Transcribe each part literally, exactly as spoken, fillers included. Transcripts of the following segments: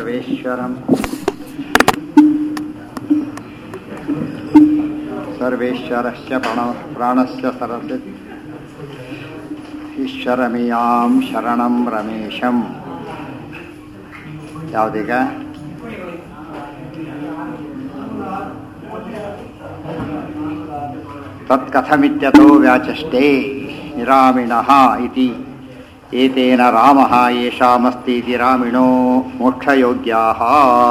ಸರ್ವೇಶ್ವರಂ ಸರ್ವೇಶ್ವರಸ್ಯ ಪ್ರಾಣ ಪ್ರಾಣಸ್ಯ ಸರಸಿ ಈಶ್ವರಮಿಯಾಂ ಶರಣಂ ರಮೇಶಂ. ಯಾವುದೀಗ ತತ್ಕಥಮಿತ್ಯತೋ ವ್ಯಾಚಷ್ಟೇ ನಿರಾಮಿಣಃ ಇತಿ ಏತೇನ ರಾಮಃ ಯೇಷಾಮಸ್ತಿ ಇತಿ ರಾಮಿಣೋ ಮೋಕ್ಷಯೋಗ್ಯಾಃ.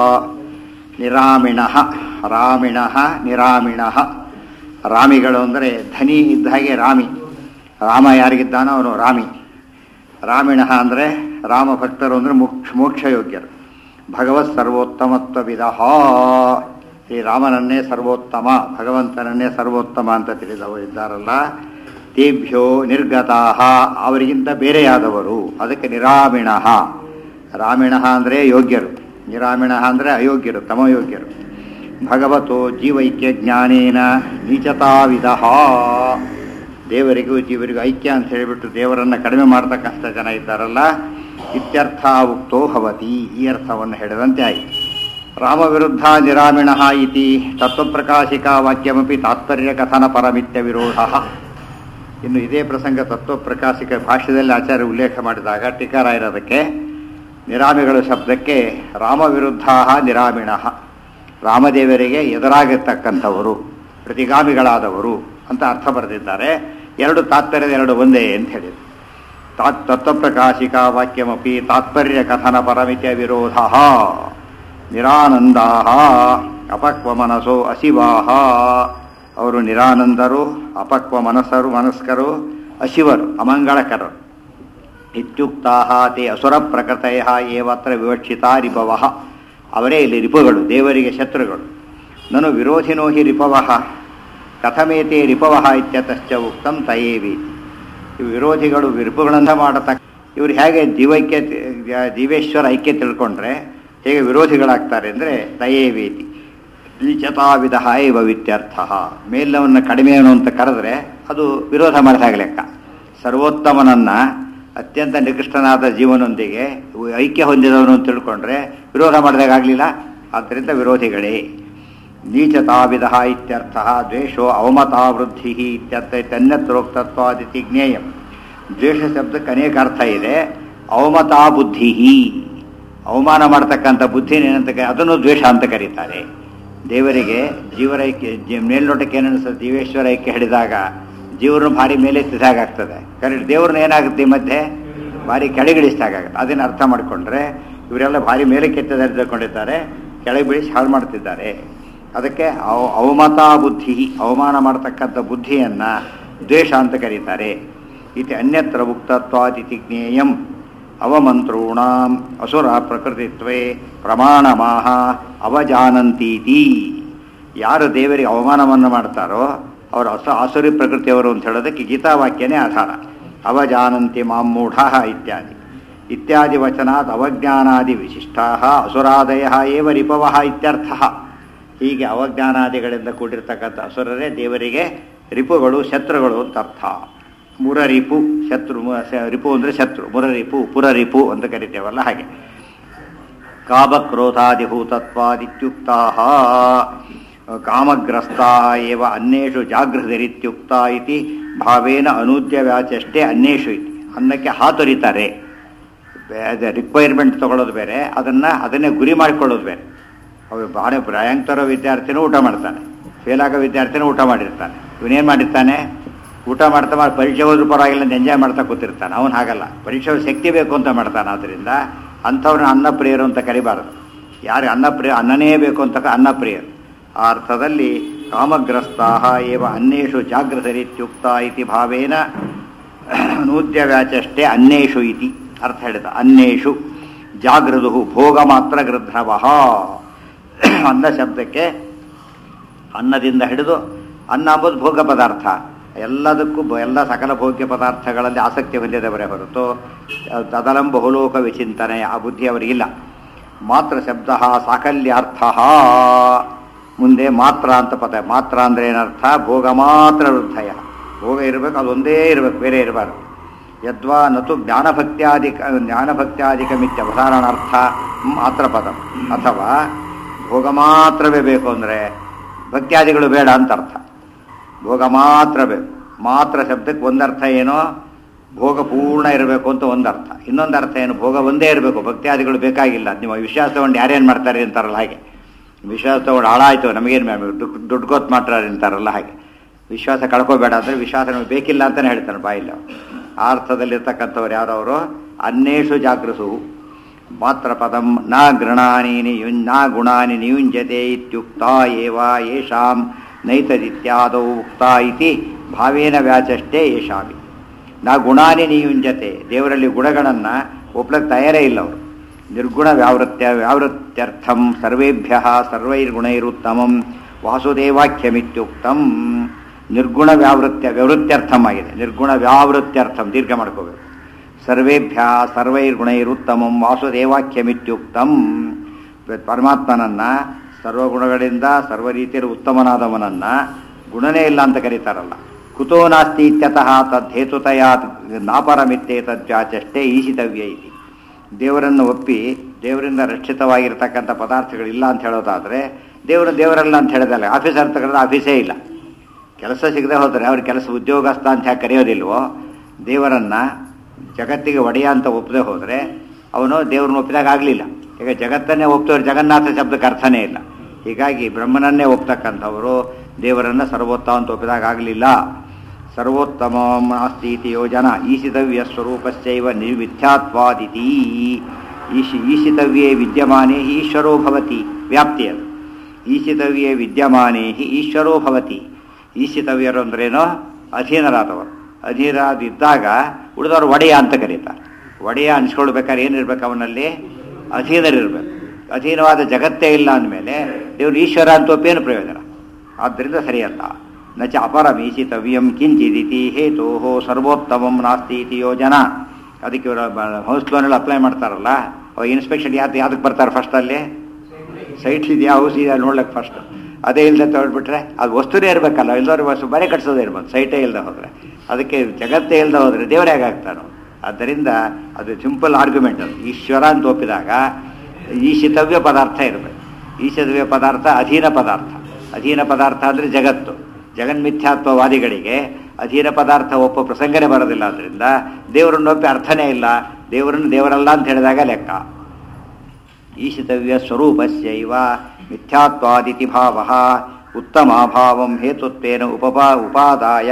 ನಿರಾಮಿಣಃ ರಾಮಿಣಃ ನಿರಾಮಿಣಃ. ರಾಮಿಗಳು ಅಂದರೆ ಧನಿ ಇದ್ದ ಹಾಗೆ ರಾಮಿ. ರಾಮ ಯಾರಿಗಿದ್ದಾನೋ ಅವನು ರಾಮಿ. ರಾಮಿಣಃ ಅಂದರೆ ರಾಮ ಭಕ್ತರು ಅಂದರೆ ಮೋಕ್ಷ ಮೋಕ್ಷಯೋಗ್ಯರು. ಭಗವತ್ ಸರ್ವೋತ್ತಮತ್ವವಿದಃ. ಈ ರಾಮನನ್ನೇ ಸರ್ವೋತ್ತಮ, ಭಗವಂತನನ್ನೇ ಸರ್ವೋತ್ತಮ ಅಂತ ತಿಳಿದವರು ಇದ್ದಾರಲ್ಲ, ತೇಭ್ಯೋ ನಿರ್ಗತಾಃ, ಅವರಿಗಿಂತ ಬೇರೆಯಾದವರು. ಅದಕ್ಕೆ ನಿರಾಮಿಣಃ. ರಾಮಿಣಃ ಅಂದರೆ ಯೋಗ್ಯರು, ನಿರಾಮಿಣಃ ಅಂದರೆ ಅಯೋಗ್ಯರು, ತಮಯೋಗ್ಯರು. ಭಗವತೋ ಜೀವೈಕ್ಯ ಜ್ಞಾನೇನ ನೀಚತಾವಿದಃ. ದೇವರಿಗೂ ಜೀವರಿಗೂ ಐಕ್ಯ ಅಂತ ಹೇಳಿಬಿಟ್ಟು ದೇವರನ್ನು ಕಡಿಮೆ ಮಾಡ್ತಕ್ಕಂಥ ಜನ ಇದ್ದಾರಲ್ಲ, ಇತ್ಯರ್ಥ ಉಕ್ತೋ ಭವತಿ, ಈ ಅರ್ಥವನ್ನು ಹೇಳಿದಂತೆ ಆಯಿತು. ರಾಮ ವಿರುದ್ಧ ನಿರಾಮಿಣಃ ಇತಿ ತತ್ವಪ್ರಕಾಶಿಕಾ ವಾಕ್ಯಮಪಿ ತಾತ್ಪರ್ಯ ಕಥನ ಪರಮಿತ್ಯ ವಿರೋಧ. ಇನ್ನು ಇದೇ ಪ್ರಸಂಗ ತತ್ವಪ್ರಕಾಶಿಕ ಭಾಷ್ಯದಲ್ಲಿ ಆಚಾರ್ಯ ಉಲ್ಲೇಖ ಮಾಡಿದಾಗ ಟೀಕಾರಾಯರದಕ್ಕೆ ನಿರಾಮಿಗಳು ಶಬ್ದಕ್ಕೆ ರಾಮ ವಿರುದ್ಧ ನಿರಾಮಿಣಃ, ರಾಮದೇವರಿಗೆ ಎದುರಾಗಿರ್ತಕ್ಕಂಥವರು, ಪ್ರತಿಗಾಮಿಗಳಾದವರು ಅಂತ ಅರ್ಥ ಬರೆದಿದ್ದಾರೆ. ಎರಡು ತಾತ್ಪರ್ಯದ ಎರಡು ಒಂದೇ ಅಂತ ಹೇಳಿದರು. ತಾತ್ ತತ್ವಪ್ರಕಾಶಿಕಾ ವಾಕ್ಯಮಪಿ ತಾತ್ಪರ್ಯ ಕಥನ ಪರಮಿತ್ಯ ವಿರೋಧ. ನಿರಾನಂದಾಹ ಅಪಕ್ವ ಮನಸೋ ಅಶಿವಾಹ. ಅವರು ನಿರಾನಂದರು, ಅಪಕ್ವ ಮನಸ್ಸರು ಮನಸ್ಕರು, ಅಶಿವರು ಅಮಂಗಳಕರರು. ಇತ್ಯುಕ್ತಾಹ ತೇ ಅಸುರ ಪ್ರಕೃತಯ ಏವತ್ರ ವಿವಕ್ಷಿತಾ ರಿಪವಃ. ಅವರೇ ಇಲ್ಲಿ ರಿಪುಗಳು, ದೇವರಿಗೆ ಶತ್ರುಗಳು. ನನು ವಿರೋಧಿನೋ ಹಿ ರಿಪವಃ ಕಥಮೇತೆ ರಿಪವಃ ಇತ್ಯತಶ್ಚ ಉಕ್ತಂ ತಯೇವೀತಿ. ಇವು ವಿರೋಧಿಗಳು ರಿಪುಗಳನ್ನ ಮಾಡತಕ್ಕ ಇವರು ಹೇಗೆ ಜೀವೈಕ್ಯ ಜೀವೇಶ್ವರ ಐಕ್ಯ ತಿಳ್ಕೊಂಡ್ರೆ ಹೇಗೆ ವಿರೋಧಿಗಳಾಗ್ತಾರೆ ಅಂದರೆ ತಯೇವೀತಿ ನೀಚತಾವಿಧ ಇವ ಇತ್ಯರ್ಥ. ಮೇಲವನ್ನು ಕಡಿಮೆಯವನು ಅಂತ ಕರೆದ್ರೆ ಅದು ವಿರೋಧ ಮಾಡಿದಾಗ ಲೆಕ್ಕ. ಸರ್ವೋತ್ತಮನನ್ನ ಅತ್ಯಂತ ನಿಕೃಷ್ಟನಾದ ಜೀವನೊಂದಿಗೆ ಐಕ್ಯ ಹೊಂದಿದವನು ಅಂತ ತಿಳ್ಕೊಂಡ್ರೆ ವಿರೋಧ ಮಾಡಿದಾಗಲಿಲ್ಲ. ಆದ್ದರಿಂದ ವಿರೋಧಿಗಳೇ. ನೀಚತಾವಿಧ ಇತ್ಯರ್ಥ. ದ್ವೇಷೋ ಅವಮತಾ ವೃದ್ಧಿ ಇತ್ಯರ್ಥ. ತನ್ಯತ್ರೋಕ್ತತ್ವಾದಿತಿ ಜ್ಞೇಯಂ. ದ್ವೇಷ ಶಬ್ದಕ್ಕೆ ಅನೇಕ ಅರ್ಥ ಇದೆ. ಅವಮತಾ ಬುದ್ಧಿ, ಅವಮಾನ ಮಾಡ್ತಕ್ಕಂಥ ಬುದ್ಧಿನೇನಂತ ಅದನ್ನು ದ್ವೇಷ ಅಂತ ಕರೀತಾರೆ. ದೇವರಿಗೆ ಜೀವರೈಕ್ಯ ಮೇಲ್ನೋಟಕ್ಕೆ ಏನನ್ನಿಸ್ತದೆ, ಜೀವೇಶ್ವರ ಐಕ್ಯ ಹಿಡಿದಾಗ ಜೀವರನ್ನು ಭಾರಿ ಮೇಲೆ ಎತ್ತಿದಾಗ್ತದೆ. ಕರೆಕ್ಟ್. ದೇವ್ರನ್ನ ಏನಾಗುತ್ತೆ ಈ ಮಧ್ಯೆ ಭಾರಿ ಕೆಳಗಿಳಿಸಿದಾಗುತ್ತೆ. ಅದನ್ನು ಅರ್ಥ ಮಾಡಿಕೊಂಡ್ರೆ ಇವರೆಲ್ಲ ಭಾರಿ ಮೇಲೆ ಕೆತ್ತದ ತಿಳ್ಕೊಂಡಿದ್ದಾರೆ, ಕೆಳಗೆ ಬಿಳಿಸಿ ಹಾಳು ಮಾಡ್ತಿದ್ದಾರೆ. ಅದಕ್ಕೆ ಅವ ಅವಮತಾ ಬುದ್ಧಿ, ಅವಮಾನ ಮಾಡತಕ್ಕಂಥ ಬುದ್ಧಿಯನ್ನು ದ್ವೇಷ ಅಂತ ಕರೀತಾರೆ. ಇತಿ ಅನ್ಯತ್ರ ಉಕ್ತತ್ವಾದಿತಿ ಜ್ಞೇಯಂ. ಅವಮಂತ್ರೂಣಾಂ ಅಸುರ ಪ್ರಕೃತಿತ್ವೇ ಪ್ರಮಾಣಮಾಹ ಅವಜಾನಂತೀತಿ. ಯಾರು ದೇವರಿಗೆ ಅವಮಾನವನ್ನು ಮಾಡ್ತಾರೋ ಅವರು ಅಸ ಆಸುರಿ ಪ್ರಕೃತಿಯವರು ಅಂತ ಹೇಳೋದಕ್ಕೆ ಗೀತಾವಾಕ್ಯನೇ ಆಧಾರ. ಅವಜಾನಂತಿ ಮಾಮೂಢ ಇತ್ಯಾದಿ ಇತ್ಯಾದಿ ವಚನಾತ್ ಅವಜ್ಞಾನಾದಿ ವಿಶಿಷ್ಟಾ ಅಸುರಾದಯ ಏವ ರಿಪವಃ ಇತ್ಯರ್ಥ. ಹೀಗೆ ಅವಜ್ಞಾನಾದಿಗಳಿಂದ ಕೂಡಿರ್ತಕ್ಕಂಥ ಅಸುರರೇ ದೇವರಿಗೆ ರಿಪುಗಳು, ಶತ್ರುಗಳು ಅಂತ ಅರ್ಥ. ಮುರರಿಪು ಶತ್ರು, ರಿಪು ಅಂದರೆ ಶತ್ರು, ಮುರರಿಪು ಪುರರಿಪು ಅಂತ ಕರಿತೇವಲ್ಲ ಹಾಗೆ. ಕಾಮಕ್ರೋಧಾದಿಭೂತತ್ವಾದಿತ್ಯುಕ್ತಾ ಕಾಮಗ್ರಸ್ತಾ ಏವ ಅನ್ಯೇಷು ಜಾಗೃತಿರಿತ್ಯುಕ್ತ ಇತಿ ಭಾವೇನ ಅನೂದ್ಯ ವ್ಯಾಚಷ್ಟೇ ಅನ್ಯೇಷು ಇತಿ. ಅನ್ನಕ್ಕೆ ಹಾತೊರಿತಾರೆ. ರಿಕ್ವೈರ್ಮೆಂಟ್ ತಗೊಳ್ಳೋದು ಬೇರೆ, ಅದನ್ನು ಅದನ್ನೇ ಗುರಿ ಮಾಡಿಕೊಳ್ಳೋದು ಬೇರೆ. ಅವರು ಭಾಳ ರ್ಯಾಂಕ್ ತರೋ ವಿದ್ಯಾರ್ಥಿನೂ ಊಟ ಮಾಡ್ತಾನೆ, ಫೇಲ್ ಆಗೋ ವಿದ್ಯಾರ್ಥಿನೂ ಊಟ ಮಾಡಿರ್ತಾನೆ. ಇವನೇನು ಮಾಡಿರ್ತಾನೆ, ಊಟ ಮಾಡ್ತಾ ಮಾಡಿ ಪರೀಕ್ಷೆ ಹೋದ್ರೂ ಪರವಾಗಿಲ್ಲ ಅಂತ ಎಂಜಾಯ್ ಮಾಡ್ತಾ ಕೂತಿರ್ತಾನೆ. ಅವನು ಹಾಗಲ್ಲ, ಪರೀಕ್ಷೆ ಶಕ್ತಿ ಬೇಕು ಅಂತ ಮಾಡ್ತಾನೆ. ಆದ್ದರಿಂದ ಅಂಥವ್ರನ್ನ ಅನ್ನಪ್ರಿಯರು ಅಂತ ಕರಿಬಾರದು. ಯಾರು ಅನ್ನಪ್ರಿಯ ಅನ್ನನೇ ಬೇಕು ಅಂತ ಅನ್ನಪ್ರಿಯರು. ಆ ಅರ್ಥದಲ್ಲಿ ಕಾಮಗ್ರಸ್ತಾ ಏವ ಅನ್ಯೇಷು ಜಾಗೃತರಿತ್ಯುಕ್ತ ಇತಿ ಭಾವೇನ ನೂದ್ಯ ವ್ಯಾಚಷ್ಟೇ ಅನ್ಯೇಷು ಇತಿ ಅರ್ಥ ಹೇಳಿದ. ಅನ್ಯೇಷು ಜಾಗೃದು ಭೋಗ ಮಾತ್ರ ಗೃಧ್ರವಃ. ಅನ್ನ ಶಬ್ದಕ್ಕೆ ಅನ್ನದಿಂದ ಹಿಡಿದು, ಅನ್ನ ಅಂಬುದು ಭೋಗ ಪದಾರ್ಥ, ಎಲ್ಲದಕ್ಕೂ ಎಲ್ಲ ಸಕಲ ಭೋಗ್ಯ ಪದಾರ್ಥಗಳಲ್ಲಿ ಆಸಕ್ತಿ ಹೊಂದಿದವರೇ ಹೊರತು ತದಲಂ ಬಹುಲೋಕ ವಿಚಿಂತನೆ ಆ ಬುದ್ಧಿ ಅವರಿಗಿಲ್ಲ. ಮಾತ್ರ ಶಬ್ದ ಸಾಕಲ್ಯಾರ್ಥ. ಮುಂದೆ ಮಾತ್ರ ಅಂತ ಪದ. ಮಾತ್ರ ಅಂದರೆ ಏನರ್ಥ, ಭೋಗ ಮಾತ್ರ ವೃದ್ಧಯ. ಭೋಗ ಇರಬೇಕು, ಅದೊಂದೇ ಇರಬೇಕು, ಬೇರೆ ಇರಬಾರ್ದು. ಯದ್ವಾ ನತು ಜ್ಞಾನಭಕ್ತ್ಯಾದಿಕ ಜ್ಞಾನಭಕ್ತ್ಯಾದಿಕಮಿತ್ಯವಧಾರಣಾರ್ಥ ಮಾತ್ರ ಪದ, ಅಥವಾ ಭೋಗ ಮಾತ್ರವೇ ಬೇಕು ಅಂದರೆ ಭಕ್ತ್ಯಾದಿಗಳು ಬೇಡ ಅಂತ ಅರ್ಥ. ಭೋಗ ಮಾತ್ರ ಬೇಕು. ಮಾತ್ರ ಶಬ್ದಕ್ಕೆ ಒಂದರ್ಥ ಏನೋ ಭೋಗ ಪೂರ್ಣ ಇರಬೇಕು ಅಂತ ಒಂದರ್ಥ, ಇನ್ನೊಂದು ಅರ್ಥ ಏನು ಭೋಗ ಒಂದೇ ಇರಬೇಕು, ಭಕ್ತ್ಯಾದಿಗಳು ಬೇಕಾಗಿಲ್ಲ. ನೀವು ವಿಶ್ವಾಸ ತಗೊಂಡು ಯಾರೇನು ಮಾಡ್ತಾರೆ ಅಂತಾರಲ್ಲ ಹಾಗೆ, ವಿಶ್ವಾಸ ತಗೊಂಡು ಹಾಳಾಯಿತು ನಮಗೇನು ಮಾಡಬೇಕು ದುಡ್ಡು ಗೊತ್ತು ಮಾಡ್ತಾರೆ ಅಂತಾರಲ್ಲ ಹಾಗೆ, ವಿಶ್ವಾಸ ಕಳ್ಕೋಬೇಡ ಅಂದರೆ ವಿಶ್ವಾಸ ನಮಗೆ ಬೇಕಿಲ್ಲ ಅಂತಲೇ ಹೇಳ್ತಾನೆ ಬಾಯಿಲ್ಲ. ಆ ಅರ್ಥದಲ್ಲಿರ್ತಕ್ಕಂಥವ್ರು ಯಾರವರು ಅನ್ನೇಷು ಜಾಗೃಸು ಮಾತ್ರ ಪದಂ ನ ಗೃಣಾನಿ ನಿಯು ನ ಗುಣಾನಿ ನಿಯುಂಜತೆ ಇತ್ಯುಕ್ತ ಏವ ಯೇಷಾಂ ನೈತದಿತ್ಯಾದೌ ಉಕ್ತ ಇತಿ ಭಾವೇನ ವ್ಯಾಚಷ್ಟೇ ಯೇಷಾಮಿ. ನಾ ಗುಣಾನಿ ನಿಯುಂಜತೆ, ದೇವರಲ್ಲಿ ಗುಣಗಳನ್ನು ಒಪ್ಲಕ್ಕೆ ತಯಾರೇ ಇಲ್ಲ ಅವರು. ನಿರ್ಗುಣ ವ್ಯಾವೃತ್ಯ ವ್ಯಾವೃತ್ಯರ್ಥಂ ಸರ್ವೇಭ್ಯ ಸರ್ವೈರ್ಗುಣೈರುತ್ತಮಂ ವಾಸುದೇವಾಖ್ಯಮಿತ್ಯುಕ್ತಂ. ನಿರ್ಗುಣ ವ್ಯಾವೃತ್ಯ ವ್ಯವೃತ್ಯರ್ಥಂ ಆಗಿದೆ, ನಿರ್ಗುಣ ವ್ಯಾವೃತ್ಯರ್ಥಂ ದೀರ್ಘ ಮಾಡ್ಕೋಬೇಕು. ಸರ್ವೇಭ್ಯ ಸರ್ವೈರ್ಗುಣೈರುತ್ತಮಂ ವಾಸುದೇವಾಖ್ಯಮಿತ್ಯುಕ್ತಂ. ಪರಮಾತ್ಮನನ್ನು ಸರ್ವಗುಣಗಳಿಂದ ಸರ್ವ ರೀತಿಯಲ್ಲಿ ಉತ್ತಮನಾದವನನ್ನು ಗುಣನೇ ಇಲ್ಲ ಅಂತ ಕರೀತಾರಲ್ಲ. ಕುತೋ ನಾಸ್ತಿ ಇತ್ಯತಃ ತದ್ಹೇತುತಯ ನಾಪರಮಿತ್ತೇ ತದ್ವ್ಯಾಚಷ್ಟೇ ಈಶಿತವ್ಯ ಇತಿ. ದೇವರನ್ನು ಒಪ್ಪಿ ದೇವರಿಂದ ರಕ್ಷಿತವಾಗಿರ್ತಕ್ಕಂಥ ಪದಾರ್ಥಗಳಿಲ್ಲ ಅಂತ ಹೇಳೋದಾದರೆ ದೇವರು ದೇವರಲ್ಲ ಅಂತ ಹೇಳಿದಲ್ಲ. ಆಫೀಸರ್ ತಗೊಂಡ್ರೆ ಆಫೀಸೇ ಇಲ್ಲ, ಕೆಲಸ ಸಿಗದೆ ಹೋದರೆ ಅವ್ರ ಕೆಲಸ ಉದ್ಯೋಗಸ್ಥ ಅಂತ ಯಾಕೆ ಕರೆಯೋದಿಲ್ವೋ, ದೇವರನ್ನು ಜಗತ್ತಿಗೆ ಒಡೆಯ ಅಂತ ಒಪ್ಪದೆ ಹೋದರೆ ಅವನು ದೇವ್ರನ್ನ ಒಪ್ಪಿದಾಗ ಆಗಲಿಲ್ಲ. ಈಗ ಜಗತ್ತನ್ನೇ ಒಪ್ತವ್ರು ಜಗನ್ನಾಥ ಶಬ್ದಕ್ಕೆ ಅರ್ಥನೇ ಇಲ್ಲ. ಹೀಗಾಗಿ ಬ್ರಹ್ಮನನ್ನೇ ಒಪ್ತಕ್ಕಂಥವರು ದೇವರನ್ನು ಸರ್ವೋತ್ತಮ ಅಂತ ಒಪ್ಪಿದಾಗ ಆಗಲಿಲ್ಲ. ಸರ್ವೋತ್ತಮ ನಾಸ್ತೀತಿ ಯೋಜನ ಈಶಿತವ್ಯ ಸ್ವರೂಪಶ್ಚೈವ ನಿರ್ಮಿಥ್ಯಾತ್ವಾದಿತಿ. ಈಶಿ ಈಶಿತವ್ಯೇ ವಿದ್ಯಮಾನೇ ಈಶ್ವರೋ ಭವತಿ, ವ್ಯಾಪ್ತಿ ಅದು. ಈಶಿತವ್ಯೇ ವಿದ್ಯಮಾನೇ ಈಶ್ವರೋ ಭವತಿ. ಈಶಿತವ್ಯರು ಅಂದ್ರೇನೋ ಅಧೀನರಾದವರು. ಅಧೀನರಾದಿದ್ದಾಗ ಉಳಿದವರು ಒಡೆಯ ಅಂತ ಕರೀತಾರೆ. ಒಡೆಯ ಅನಿಸ್ಕೊಳ್ಬೇಕಾದ್ರೆ ಏನಿರ್ಬೇಕು ಅವನಲ್ಲಿ? ಅಧೀನರಿರ್ಬೇಕು. ಅಧೀನವಾದ ಜಗತ್ತೇ ಇಲ್ಲ ಅಂದಮೇಲೆ ದೇವರು ಈಶ್ವರ ಅಂತ ಒಪ್ಪೇನು ಪ್ರಯೋಜನ? ಆದ್ದರಿಂದ ಸರಿಯಲ್ಲ. ನಚ ಅಪರಮೀಶಿತವ್ಯಂ ಕಿಂಚಿದಿತಿ ಹೇತೋ ಸರ್ವೋತ್ತಮಂ ನಾಸ್ತಿ ಇತಿ ಯೋಜನ. ಅದಕ್ಕೆ ಇವರು ಹೌಸ್ ಲೋನಲ್ಲಿ ಅಪ್ಲೈ ಮಾಡ್ತಾರಲ್ಲ, ಅವಾಗ ಇನ್ಸ್ಪೆಕ್ಷನ್ ಯಾವ್ದು ಯಾವ್ದಕ್ಕೆ ಬರ್ತಾರೆ ಫಸ್ಟಲ್ಲಿ? ಸೈಟ್ ಇದೆಯಾ ಹೌಸ್ ಇದೆಯಾ ನೋಡ್ಲಿಕ್ಕೆ ಫಸ್ಟ್. ಅದೇ ಇಲ್ಲದೆ ತೊಗೊಳ್ಬಿಟ್ರೆ ಅದು ವಸ್ತುನೇ ಇರಬೇಕಲ್ಲ, ಇಲ್ಲದವ್ರು ವಸ್ತು ಬರೀ ಕಟ್ಸೋದೇ ಇರ್ಬೋದು, ಸೈಟೇ ಇಲ್ಲದೆ ಹೋದರೆ. ಅದಕ್ಕೆ ಜಗತ್ತೇ ಇಲ್ಲದೆ ಹೋದರೆ ದೇವರೇ ಹೇಗಾಗ್ತಾನೋ? ಆದ್ದರಿಂದ ಅದು ಸಿಂಪಲ್ ಆರ್ಗ್ಯುಮೆಂಟ್. ಅದು ಈಶ್ವರ ಅಂತ ಒಪ್ಪಿದಾಗ ಈಶಿತವ್ಯ ಪದಾರ್ಥ ಇರಬೇಕು. ಈಶಿತವ್ಯ ಪದಾರ್ಥ ಅಧೀನ ಪದಾರ್ಥ. ಅಧೀನ ಪದಾರ್ಥ ಅಂದರೆ ಜಗತ್ತು. ಜಗನ್ಮಿಥ್ಯಾತ್ವವಾದಿಗಳಿಗೆ ಅಧೀನ ಪದಾರ್ಥ ಒಪ್ಪೋ ಪ್ರಸಂಗನೇ ಬರೋದಿಲ್ಲ. ಆದ್ದರಿಂದ ದೇವರನ್ನು ಒಪ್ಪಿ ಅರ್ಥನೇ ಇಲ್ಲ. ದೇವರನ್ನು ದೇವರಲ್ಲ ಅಂತ ಹೇಳಿದಾಗ ಲೆಕ್ಕ. ಈಶಿತವ್ಯ ಸ್ವರೂಪಸ್ಯೈವ ಮಿಥ್ಯಾತ್ವಾದಿತಿ ಭಾವ ಉತ್ತಮಾಭಾವಂ ಹೇತುತ್ವೇನ ಉಪಪಾ ಉಪಾದಾಯ